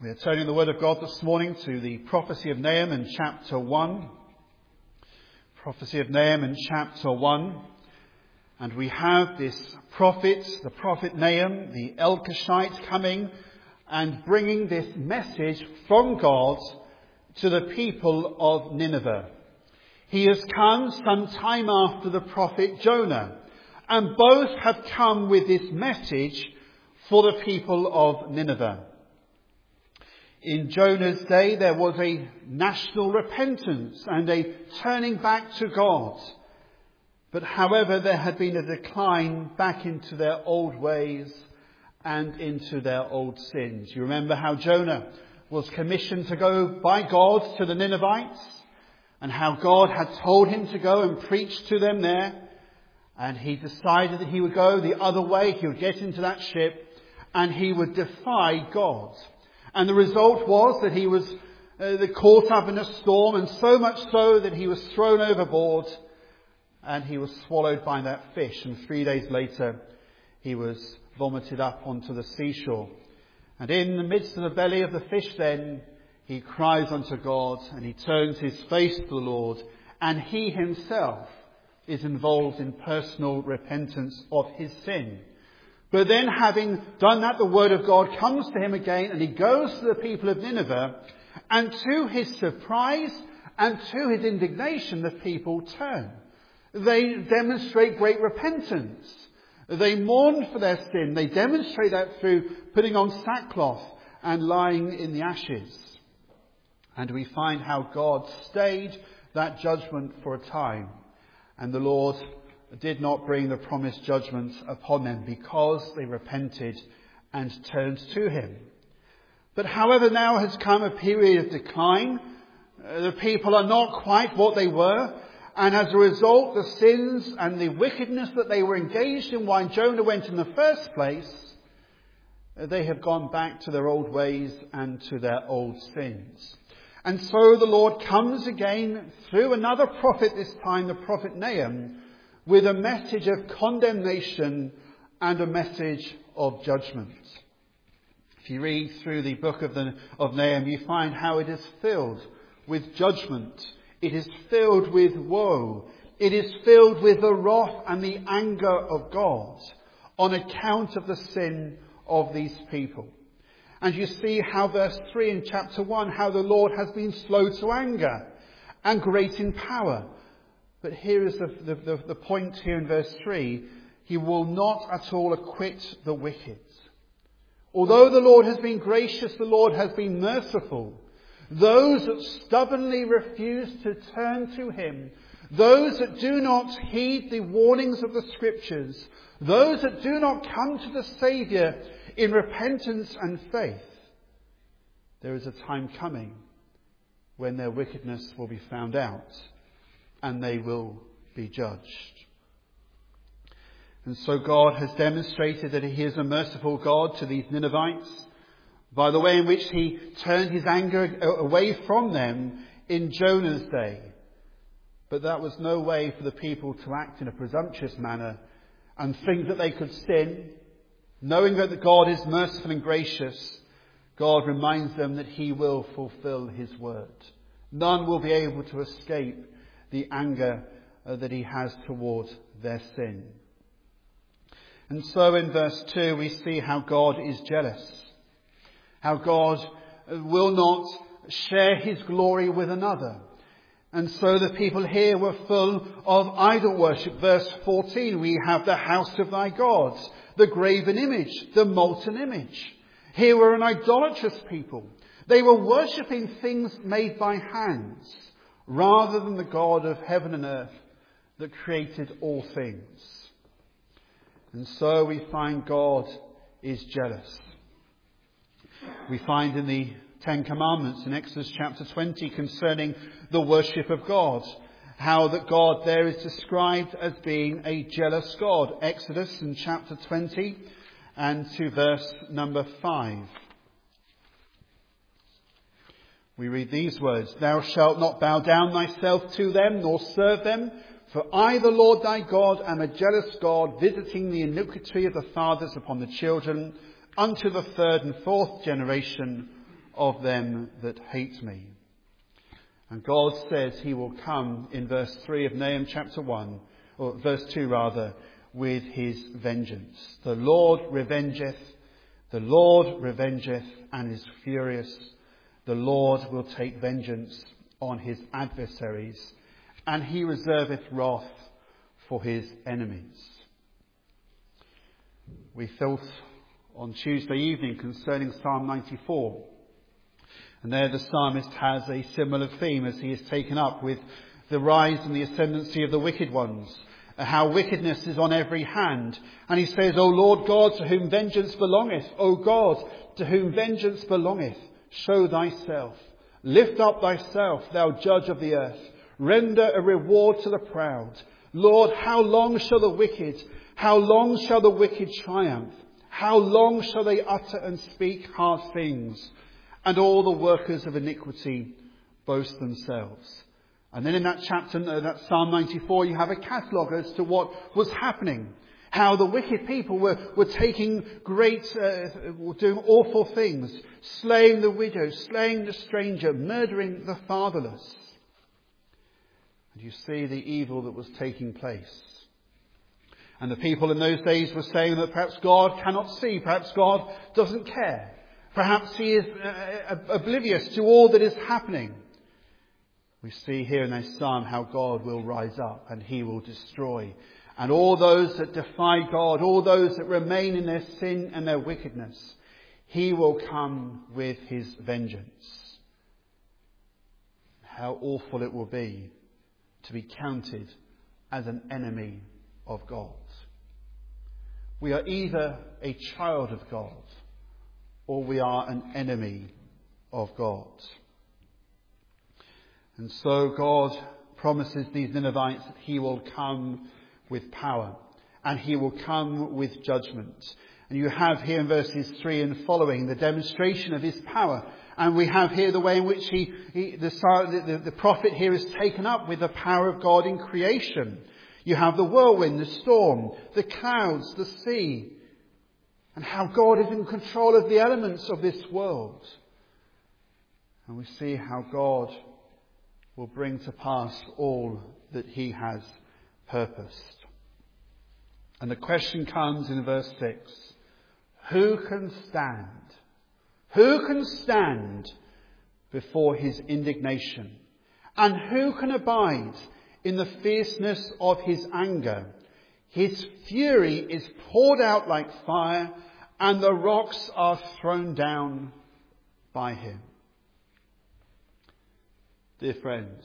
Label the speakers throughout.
Speaker 1: We are turning the Word of God this morning to the prophecy of Nahum in chapter 1. Prophecy of Nahum in chapter 1. And we have this prophet, the prophet Nahum, the Elkoshite, coming and bringing this message from God to the people of Nineveh. He has come some time after the prophet Jonah, and both have come with this message for the people of Nineveh. In Jonah's day, there was a national repentance and a turning back to God. But however, there had been a decline back into their old ways and into their old sins. You remember how Jonah was commissioned to go by God to the Ninevites, and how God had told him to go and preach to them there. And he decided that he would go the other way. He would get into that ship and he would defy God. And the result was that he was caught up in a storm, and so much so that he was thrown overboard and he was swallowed by that fish. And 3 days later, he was vomited up onto the seashore. And in the midst of the belly of the fish then, he cries unto God and he turns his face to the Lord, and he himself is involved in personal repentance of his sin. But then, having done that, the word of God comes to him again, and he goes to the people of Nineveh, and to his surprise and to his indignation, the people turn. They demonstrate great repentance. They mourn for their sin. They demonstrate that through putting on sackcloth and lying in the ashes. And we find how God stayed that judgment for a time, and the Lord did not bring the promised judgment upon them because they repented and turned to him. But however, now has come a period of decline. The people are not quite what they were, and as a result, the sins and the wickedness that they were engaged in while Jonah went in the first place, they have gone back to their old ways and to their old sins. And so the Lord comes again through another prophet, this time the prophet Nahum, with a message of condemnation and a message of judgment. If you read through the book of Nahum, you find how it is filled with judgment. It is filled with woe. It is filled with the wrath and the anger of God on account of the sin of these people. And you see how verse 3 in chapter 1, how the Lord has been slow to anger and great in power. But here is the point here in verse 3. He will not at all acquit the wicked. Although the Lord has been gracious, the Lord has been merciful. Those that stubbornly refuse to turn to him, those that do not heed the warnings of the Scriptures, those that do not come to the Saviour in repentance and faith, there is a time coming when their wickedness will be found out and they will be judged. And so God has demonstrated that he is a merciful God to these Ninevites by the way in which he turned his anger away from them in Jonah's day. But that was no way for the people to act in a presumptuous manner and think that they could sin. Knowing that God is merciful and gracious, God reminds them that he will fulfill his word. None will be able to escape the anger that he has toward their sin. And so in verse 2 we see how God is jealous. How God will not share his glory with another. And so the people here were full of idol worship. Verse 14, we have the house of thy gods, the graven image, the molten image. Here were an idolatrous people. They were worshipping things made by hands, rather than the God of heaven and earth that created all things. And so we find God is jealous. We find in the Ten Commandments in Exodus chapter 20 concerning the worship of God, how that God there is described as being a jealous God. Exodus in chapter 20 and to verse number 5. We read these words, Thou shalt not bow down thyself to them, nor serve them, for I, the Lord thy God, am a jealous God, visiting the iniquity of the fathers upon the children, unto the third and fourth generation of them that hate me. And God says he will come in verse 3 of Nahum chapter 1, or verse 2 rather, with his vengeance. The Lord revengeth, and is furious. The Lord will take vengeance on his adversaries, and he reserveth wrath for his enemies. We thought on Tuesday evening concerning Psalm 94. And there the psalmist has a similar theme as he is taken up with the rise and the ascendancy of the wicked ones, how wickedness is on every hand. And he says, O Lord God, to whom vengeance belongeth, O God, to whom vengeance belongeth, show thyself. Lift up thyself, thou judge of the earth. Render a reward to the proud. Lord, how long shall the wicked triumph? How long shall they utter and speak hard things? And all the workers of iniquity boast themselves. And then in that chapter, that Psalm 94, you have a catalogue as to what was happening. How the wicked people were taking doing awful things. Slaying the widow, slaying the stranger, murdering the fatherless. And you see the evil that was taking place. And the people in those days were saying that perhaps God cannot see, perhaps God doesn't care. Perhaps he is oblivious to all that is happening. We see here in this psalm how God will rise up and he will destroy. And all those that defy God, all those that remain in their sin and their wickedness, he will come with his vengeance. How awful it will be to be counted as an enemy of God. We are either a child of God or we are an enemy of God. And so God promises these Ninevites that he will come with power and he will come with judgment. And you have here in verses 3 and following the demonstration of his power. And we have here the way in which the prophet here is taken up with the power of God in creation. You have the whirlwind, the storm, the clouds, the sea, and how God is in control of the elements of this world. And we see how God will bring to pass all that he has purposed. And the question comes in verse 6. Who can stand? Who can stand before his indignation? And who can abide in the fierceness of his anger? His fury is poured out like fire, and the rocks are thrown down by him. Dear friends,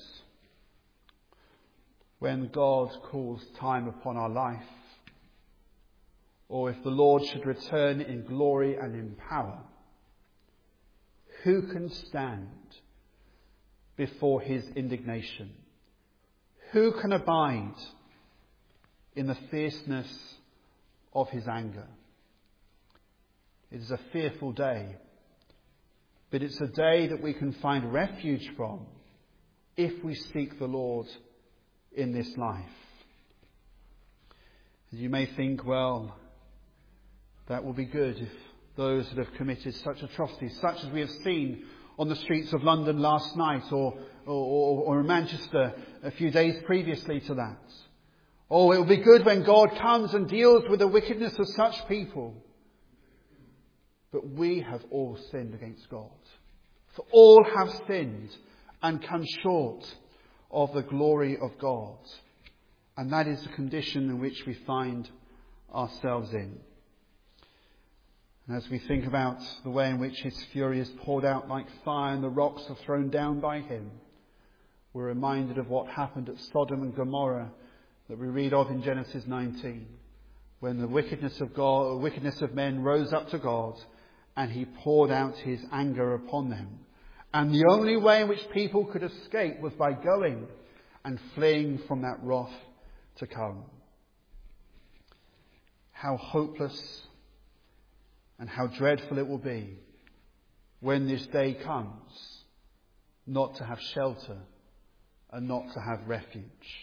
Speaker 1: when God calls time upon our life, or if the Lord should return in glory and in power, who can stand before his indignation? Who can abide in the fierceness of his anger? It is a fearful day, but it's a day that we can find refuge from if we seek the Lord in this life. You may think, well, that will be good if those that have committed such atrocities, such as we have seen on the streets of London last night or in Manchester a few days previously to that. Oh, it will be good when God comes and deals with the wickedness of such people. But we have all sinned against God. For all have sinned and come short of the glory of God. And that is the condition in which we find ourselves in. And as we think about the way in which his fury is poured out like fire and the rocks are thrown down by him, we're reminded of what happened at Sodom and Gomorrah that we read of in Genesis 19, when the wickedness of men rose up to God and he poured out his anger upon them. And the only way in which people could escape was by going and fleeing from that wrath to come. How hopeless and how dreadful it will be when this day comes, not to have shelter and not to have refuge.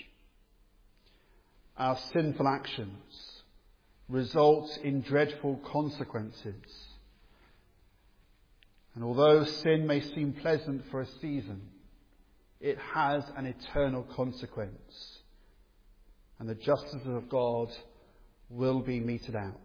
Speaker 1: Our sinful actions result in dreadful consequences. And although sin may seem pleasant for a season, it has an eternal consequence. And the justice of God will be meted out.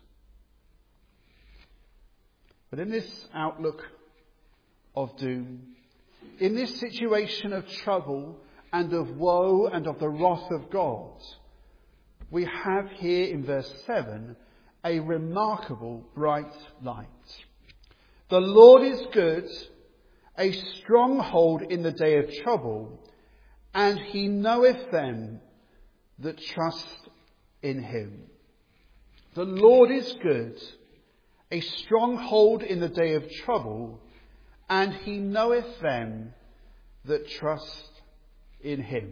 Speaker 1: But in this outlook of doom, in this situation of trouble and of woe and of the wrath of God, we have here in verse 7 a remarkable bright light. The Lord is good, a stronghold in the day of trouble, and he knoweth them that trust in him. The Lord is good, a stronghold in the day of trouble, and he knoweth them that trust in him.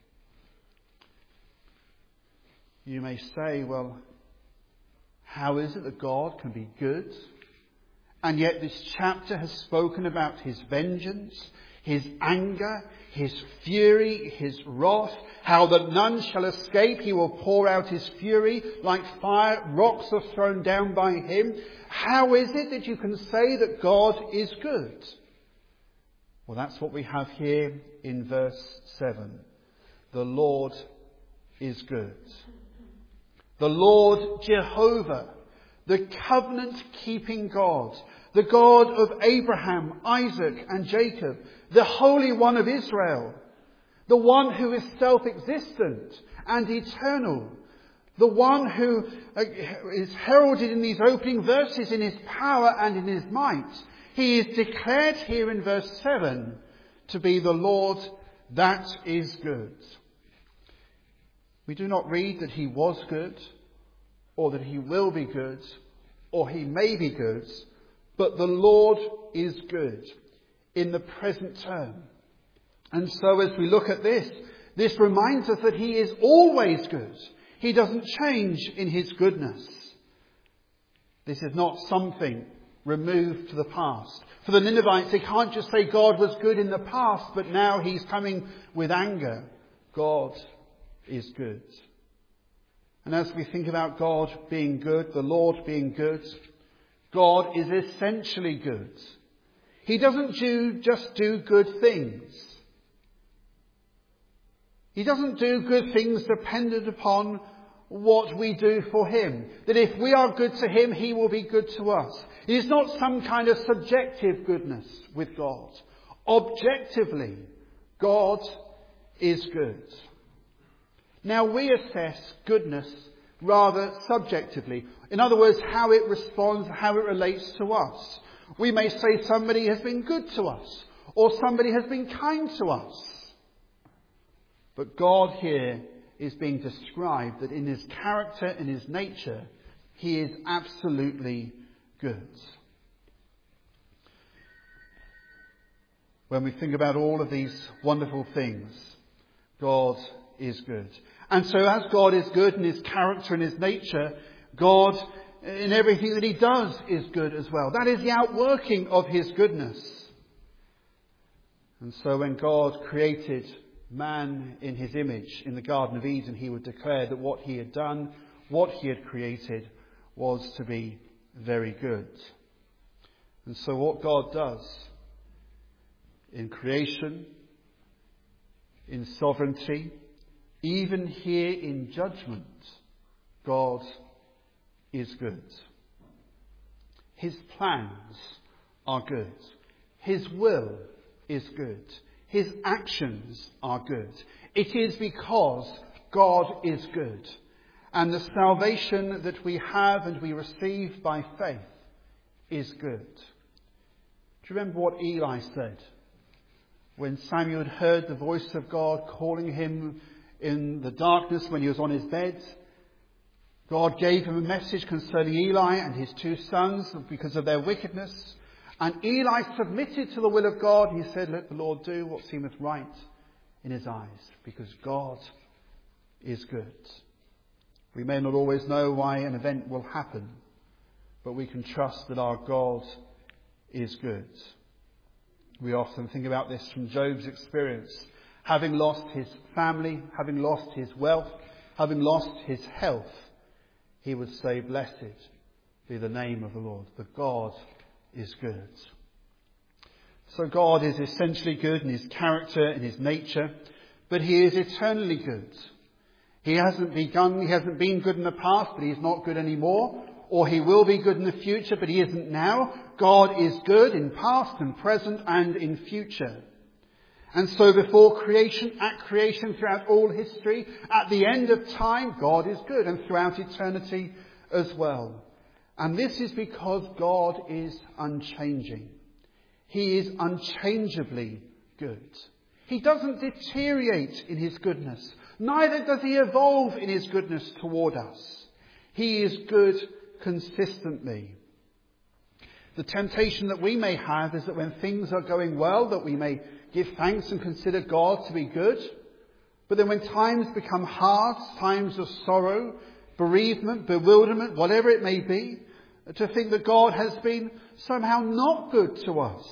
Speaker 1: You may say, well, how is it that God can be good? And yet this chapter has spoken about his vengeance, his anger, his fury, his wrath, how that none shall escape. He will pour out his fury like fire. Rocks are thrown down by him. How is it that you can say that God is good? Well, that's what we have here in verse 7. The Lord is good. The Lord Jehovah, the covenant-keeping God, the God of Abraham, Isaac and Jacob, the Holy One of Israel, the one who is self-existent and eternal, the one who is heralded in these opening verses in his power and in his might. He is declared here in verse 7 to be the Lord that is good. We do not read that he was good, or that he will be good, or he may be good, but the Lord is good in the present term. And so as we look at this, this reminds us that he is always good. He doesn't change in his goodness. This is not something removed to the past. For the Ninevites, they can't just say God was good in the past, but now he's coming with anger. God is good. And as we think about God being good, the Lord being good, God is essentially good. He doesn't just do good things. He doesn't do good things dependent upon what we do for him. That if we are good to him, he will be good to us. It is not some kind of subjective goodness with God. Objectively, God is good. Now we assess goodness rather subjectively. In other words, how it responds, how it relates to us. We may say somebody has been good to us, or somebody has been kind to us. But God here is being described that in his character and his nature, he is absolutely good. When we think about all of these wonderful things, God is good. And so as God is good in his character and his nature, God in everything that he does is good as well. That is the outworking of his goodness. And so when God created man in his image in the Garden of Eden, he would declare that what he had done, what he had created, was to be very good. And so what God does in creation, in sovereignty, even here in judgment, God is good. His plans are good. His will is good. His actions are good. It is because God is good. And the salvation that we have and we receive by faith is good. Do you remember what Eli said when Samuel had heard the voice of God calling him in the darkness when he was on his bed? God gave him a message concerning Eli and his two sons because of their wickedness. And Eli submitted to the will of God. He said, let the Lord do what seemeth right in his eyes, because God is good. We may not always know why an event will happen, but we can trust that our God is good. We often think about this from Job's experience. Having lost his family, having lost his wealth, having lost his health, he would say, blessed be the name of the Lord. The God is good. So God is essentially good in his character and his nature, but he is eternally good. He hasn't been good in the past, but he's not good anymore. Or he will be good in the future, but he isn't now. God is good in past and present and in future. And so before creation, at creation, throughout all history, at the end of time, God is good, and throughout eternity as well. And this is because God is unchanging. He is unchangeably good. He doesn't deteriorate in his goodness. Neither does he evolve in his goodness toward us. He is good consistently. The temptation that we may have is that when things are going well, that we may give thanks and consider God to be good. But then when times become hard, times of sorrow, bereavement, bewilderment, whatever it may be, to think that God has been somehow not good to us.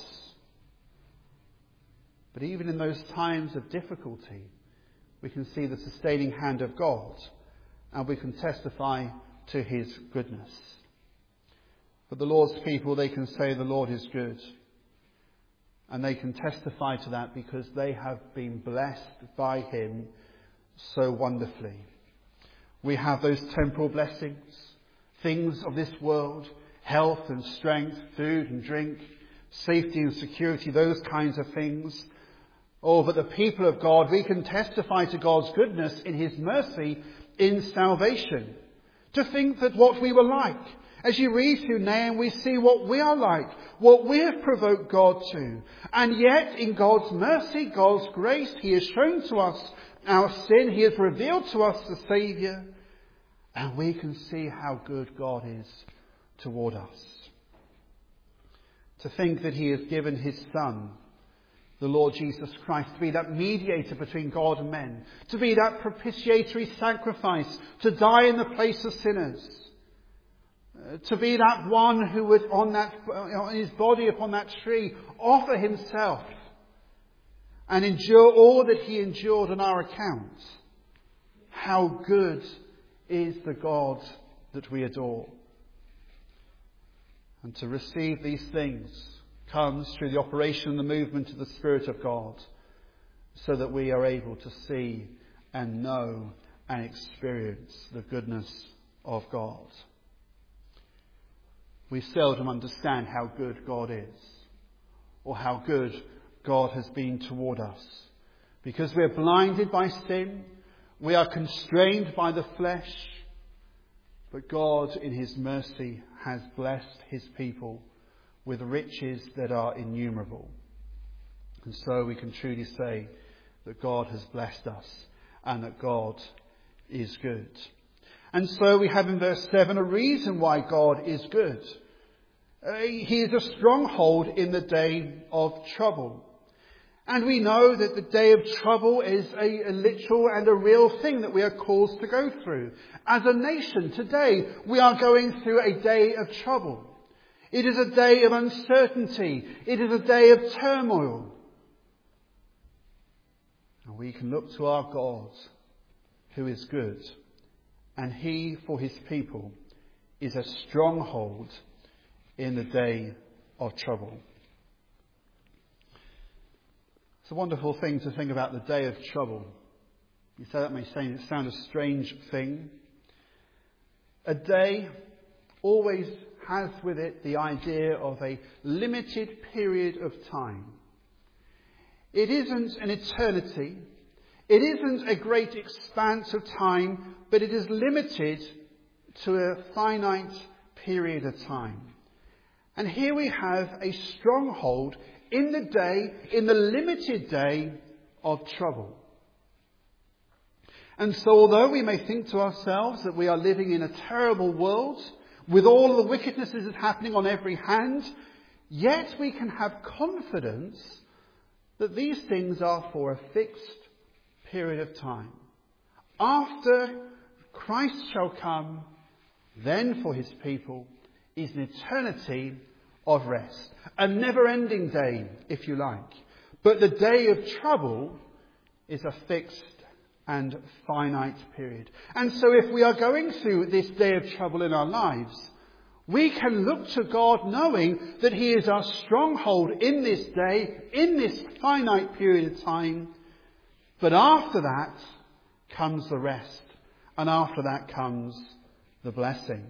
Speaker 1: But even in those times of difficulty, we can see the sustaining hand of God, and we can testify to his goodness. But the Lord's people, they can say the Lord is good. And they can testify to that because they have been blessed by him so wonderfully. We have those temporal blessings, things of this world, health and strength, food and drink, safety and security, those kinds of things. Oh, but the people of God, we can testify to God's goodness in his mercy in salvation. To think that what we were like, as you read through Nahum, we see what we are like, what we have provoked God to. And yet, in God's mercy, God's grace, he has shown to us our sin. He has revealed to us the Saviour. And we can see how good God is toward us. To think that he has given his Son, the Lord Jesus Christ, to be that mediator between God and men, to be that propitiatory sacrifice, to die in the place of sinners, to be that one who would on his body upon that tree offer himself and endure all that he endured on our account. How good is the God that we adore. And to receive these things comes through the operation and the movement of the Spirit of God, so that we are able to see and know and experience the goodness of God. We seldom understand how good God is, or how good God has been toward us, because we are blinded by sin, we are constrained by the flesh, but God in his mercy has blessed his people with riches that are innumerable. And so we can truly say that God has blessed us and that God is good. And so we have in verse 7 a reason why God is good. He is a stronghold in the day of trouble. And we know that the day of trouble is a literal and a real thing that we are called to go through. As a nation today, we are going through a day of trouble. It is a day of uncertainty. It is a day of turmoil. And we can look to our God, who is good. And he, for his people, is a stronghold in the day of trouble. It's a wonderful thing to think about the day of trouble. You say that may sound a strange thing. A day always has with it the idea of a limited period of time. It isn't an eternity. It isn't a great expanse of time, but it is limited to a finite period of time. And here we have a stronghold in the day, in the limited day of trouble. And so although we may think to ourselves that we are living in a terrible world, with all the wickedness that is happening on every hand, yet we can have confidence that these things are for a fixed period of time. After Christ shall come, then for his people is an eternity of rest. A never-ending day, if you like. But the day of trouble is a fixed and finite period. And so if we are going through this day of trouble in our lives, We can look to God knowing that he is our stronghold in this day, in this finite period of time. But after that comes the rest. And after that comes the blessing.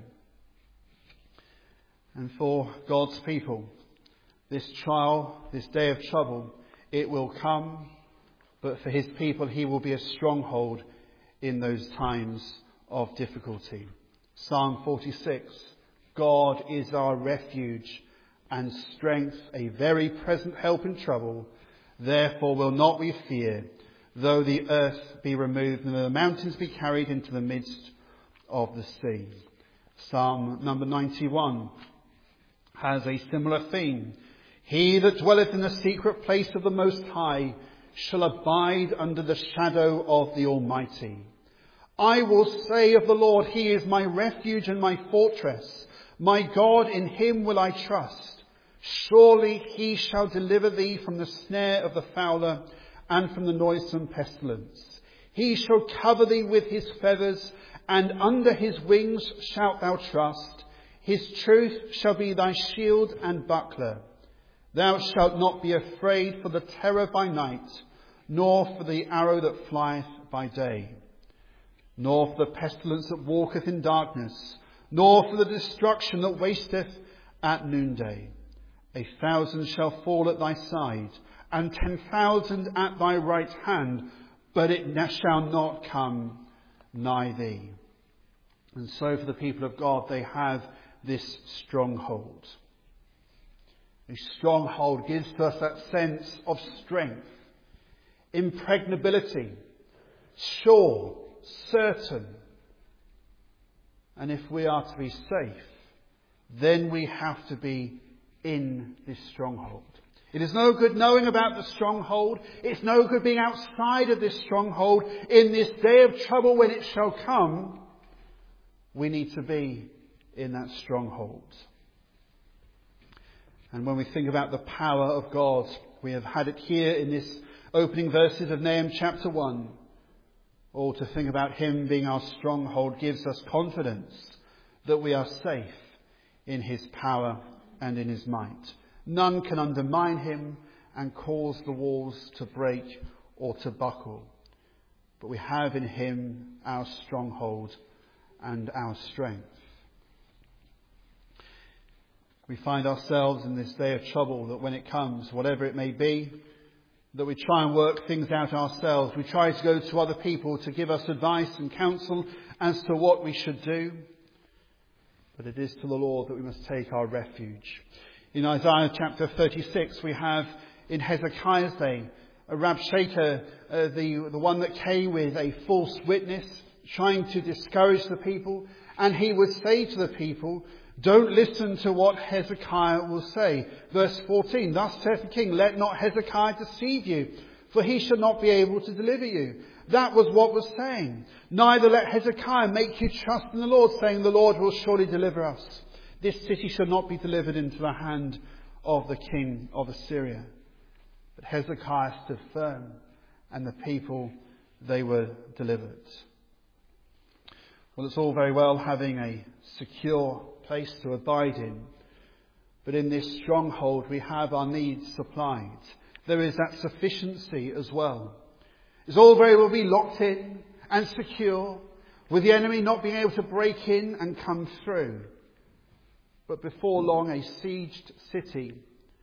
Speaker 1: And for God's people, this trial, this day of trouble, it will come. But for his people, he will be a stronghold in those times of difficulty. Psalm 46, God is our refuge and strength, a very present help in trouble. Therefore will not we fear, though the earth be removed and the mountains be carried into the midst of the sea. Psalm number 91 has a similar theme. He that dwelleth in the secret place of the Most High shall abide under the shadow of the Almighty. I will say of the Lord, he is my refuge and my fortress. My God, in him will I trust. Surely he shall deliver thee from the snare of the fowler and from the noisome pestilence. He shall cover thee with his feathers, and under his wings shalt thou trust. His truth shall be thy shield and buckler. Thou shalt not be afraid for the terror by night, nor for the arrow that flieth by day, nor for the pestilence that walketh in darkness, nor for the destruction that wasteth at noonday. 1,000 shall fall at thy side, and 10,000 at thy right hand, but it shall not come nigh thee. And so for the people of God, they have this stronghold. A stronghold gives to us that sense of strength, impregnability, sure, certain. And if we are to be safe, then we have to be in this stronghold. It is no good knowing about the stronghold. It's no good being outside of this stronghold. In this day of trouble when it shall come, we need to be in that stronghold. And when we think about the power of God, we have had it here in this opening verses of Nahum chapter 1. Or to think about him being our stronghold gives us confidence that we are safe in his power and in his might. None can undermine him and cause the walls to break or to buckle. But we have in him our stronghold and our strength. We find ourselves in this day of trouble that when it comes, whatever it may be, that we try and work things out ourselves. We try to go to other people to give us advice and counsel as to what we should do. But it is to the Lord that we must take our refuge. In Isaiah chapter 36, we have in Hezekiah's day, Rabshakeh, the one that came with a false witness, trying to discourage the people. And he would say to the people, don't listen to what Hezekiah will say. Verse 14, thus saith the king, let not Hezekiah deceive you, for he shall not be able to deliver you. That was what was saying. Neither let Hezekiah make you trust in the Lord, saying the Lord will surely deliver us. This city shall not be delivered into the hand of the king of Assyria. But Hezekiah stood firm, and the people, they were delivered. Well, it's all very well having a secure place to abide in, but in this stronghold we have our needs supplied. There is that sufficiency as well. It's all very well be locked in and secure, with the enemy not being able to break in and come through. But before long, a sieged city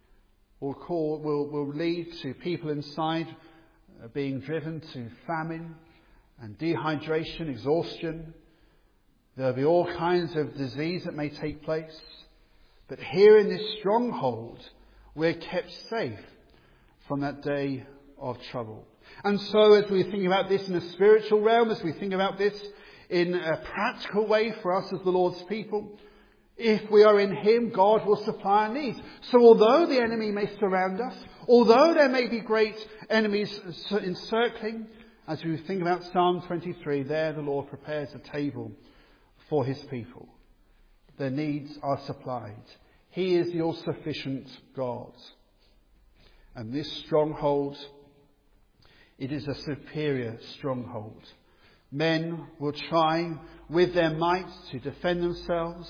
Speaker 1: will lead to people inside being driven to famine and dehydration, exhaustion. There'll be all kinds of disease that may take place. But here in this stronghold, we're kept safe from that day of trouble. And so as we think about this in a spiritual realm, as we think about this in a practical way for us as the Lord's people, if we are in him, God will supply our needs. So although the enemy may surround us, although there may be great enemies encircling, as we think about Psalm 23, there the Lord prepares a table for his people. Their needs are supplied. He is the all-sufficient God. And this stronghold, it is a superior stronghold. Men will try with their might to defend themselves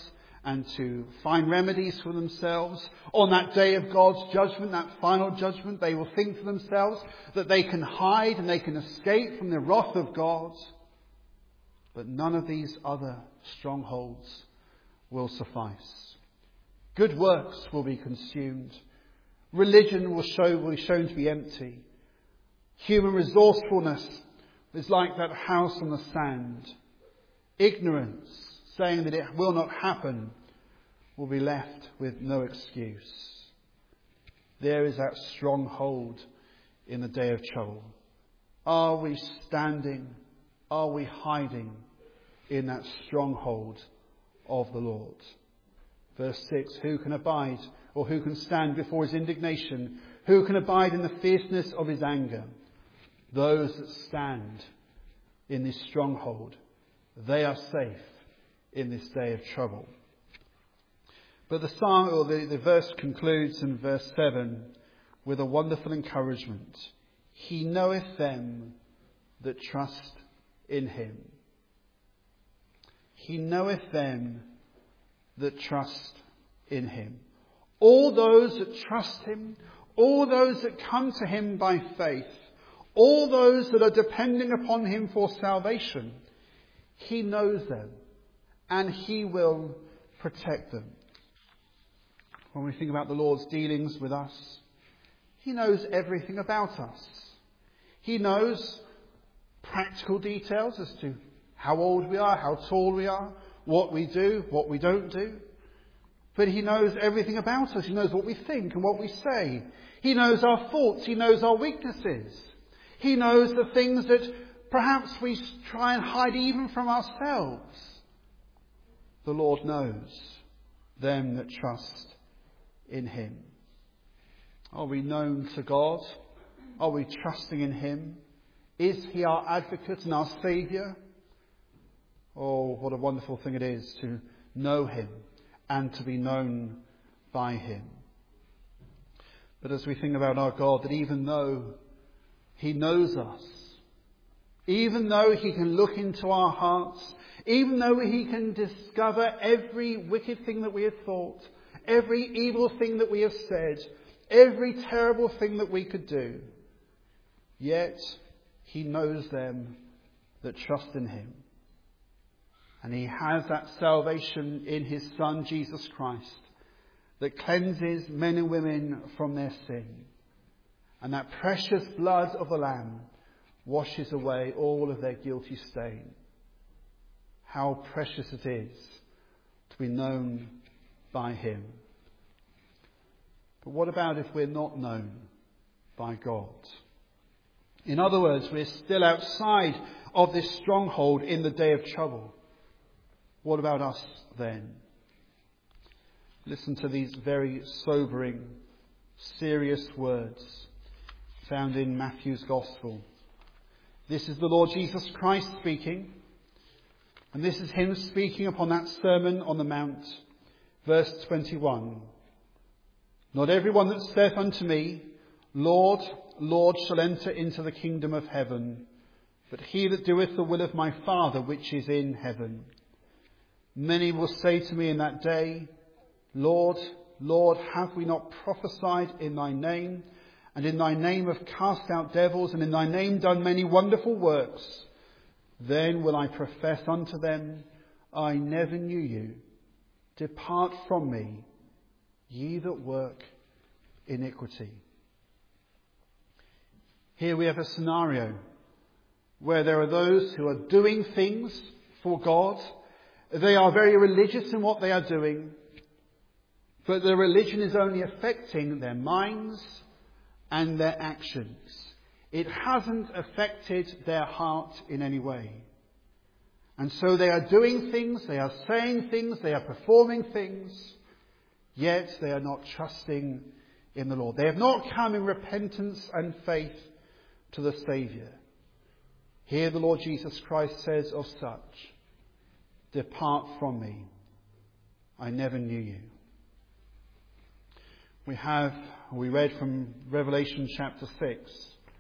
Speaker 1: and to find remedies for themselves. On that day of God's judgment, that final judgment, they will think to themselves that they can hide and they can escape from the wrath of God. But none of these other strongholds will suffice. Good works will be consumed. Religion will be shown to be empty. Human resourcefulness is like that house on the sand. Ignorance, saying that it will not happen, will be left with no excuse. There is that stronghold in the day of trouble. Are we standing? Are we hiding in that stronghold of the Lord? Verse 6, who can abide or who can stand before his indignation? Who can abide in the fierceness of his anger? Those that stand in this stronghold, they are safe in this day of trouble. But the psalm, or the verse concludes in verse 7 with a wonderful encouragement. He knoweth them that trust in him. He knoweth them that trust in him. All those that trust him, all those that come to him by faith, all those that are depending upon him for salvation, he knows them and he will protect them. When we think about the Lord's dealings with us, he knows everything about us. He knows practical details as to how old we are, how tall we are, what we do, what we don't do. But he knows everything about us. He knows what we think and what we say. He knows our faults. He knows our weaknesses. He knows the things that perhaps we try and hide even from ourselves. The Lord knows them that trust in him. Are we known to God? Are we trusting in him? Is he our advocate and our saviour? Oh, what a wonderful thing it is to know him and to be known by him. But as we think about our God, that even though he knows us, even though he can look into our hearts, even though he can discover every wicked thing that we have thought, every evil thing that we have said, every terrible thing that we could do, yet he knows them that trust in him. And he has that salvation in his Son, Jesus Christ, that cleanses men and women from their sin. And that precious blood of the Lamb washes away all of their guilty stain. How precious it is to be known by him. But what about if we're not known by God? In other words, we're still outside of this stronghold in the day of trouble. What about us then? Listen to these very sobering, serious words found in Matthew's Gospel. This is the Lord Jesus Christ speaking, and this is him speaking upon that Sermon on the Mount, verse 21. Not everyone that saith unto me, Lord, Lord, shall enter into the kingdom of heaven, but he that doeth the will of my Father which is in heaven. Many will say to me in that day, Lord, Lord, have we not prophesied in thy name, and in thy name have cast out devils, and in thy name done many wonderful works? Then will I profess unto them, I never knew you. Depart from me, ye that work iniquity. Here we have a scenario where there are those who are doing things for God. They are very religious in what they are doing, but their religion is only affecting their minds and their actions. It hasn't affected their heart in any way. And so they are doing things, they are saying things, they are performing things, yet they are not trusting in the Lord. They have not come in repentance and faith to the Saviour. Here the Lord Jesus Christ says of such, depart from me, I never knew you. We read from Revelation chapter 6,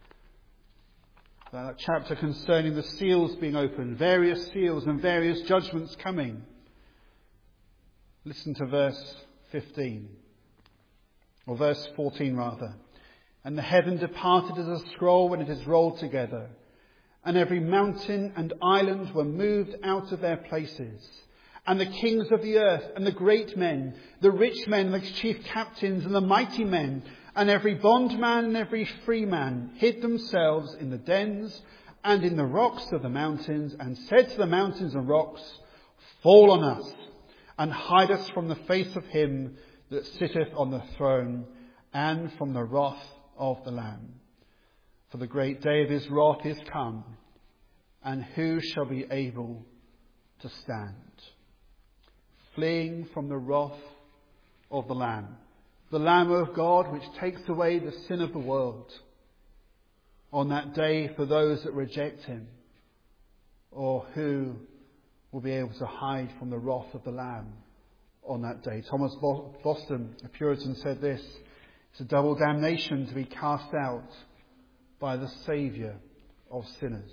Speaker 1: that chapter concerning the seals being opened, various seals and various judgments coming. Listen to verse 15, or verse 14 rather. And the heaven departed as a scroll when it is rolled together, and every mountain and island were moved out of their places. And the kings of the earth, and the great men, the rich men, the chief captains, and the mighty men, and every bondman and every free man hid themselves in the dens and in the rocks of the mountains, and said to the mountains and rocks, Fall on us, and hide us from the face of him that sitteth on the throne, and from the wrath of the Lamb. For the great day of his wrath is come, and who shall be able to stand? Fleeing from the wrath of the Lamb of God, which takes away the sin of the world. On that day, for those that reject him, or who will be able to hide from the wrath of the Lamb on that day. Thomas Boston, a Puritan, said this: it's a double damnation to be cast out by the Saviour of sinners.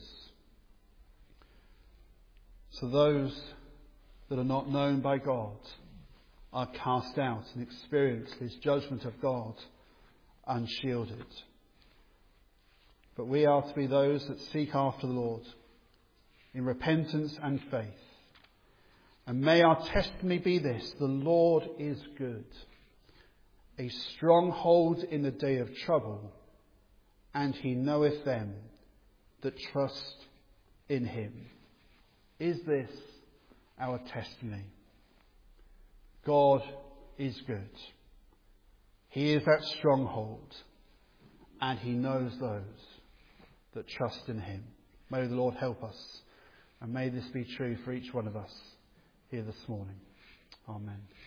Speaker 1: So those that are not known by God are cast out and experience his judgment of God unshielded. But we are to be those that seek after the Lord in repentance and faith. And may our testimony be this: the Lord is good, a stronghold in the day of trouble, and he knoweth them that trust in him. Is this our testimony? God is good. He is that stronghold, and he knows those that trust in him. May the Lord help us, and may this be true for each one of us here this morning. Amen.